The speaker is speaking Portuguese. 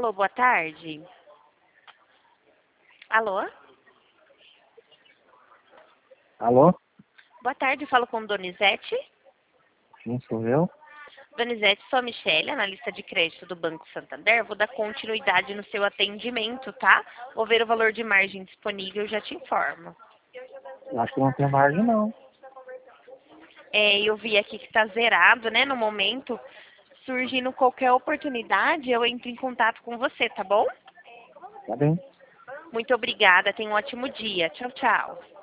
Alô, boa tarde. Alô? Alô? Boa tarde, falo com Donizete. Sim, sou eu. Donizete, sou a Michelle, analista de crédito do Banco Santander. Vou dar continuidade no seu atendimento, tá? Vou ver o valor de margem disponível e já te informo. Acho que não tem margem, não. Eu vi aqui que está zerado, né, no momento. Surgindo qualquer oportunidade, eu entro em contato com você, tá bom? Tá bem. Muito obrigada, tenha um ótimo dia. Tchau, tchau.